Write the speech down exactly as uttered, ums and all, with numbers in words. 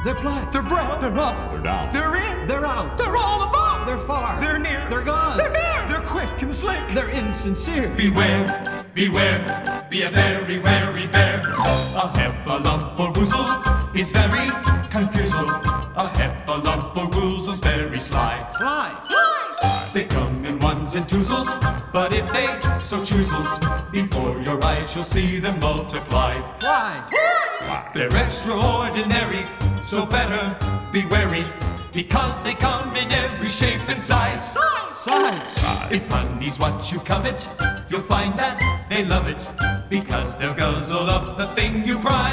They're black. They're bright. They're up. They're down. They're in. They're out. They're all about. They're far. They're near. They're gone. They're here. They're quick and slick. They're insincere. Beware, beware, be a very wary bear. A heffalump or woozle is very confusal. A heffalump or woozle's very sly. Sly. Sly. They come in ones and twosles, but if they so choosels, before your eyes you'll see them multiply. Why? They're extraordinary, so better be wary, because they come in every shape and size. Size. Size. If money's what you covet, you'll find that they love it, because they'll guzzle up the thing you prize.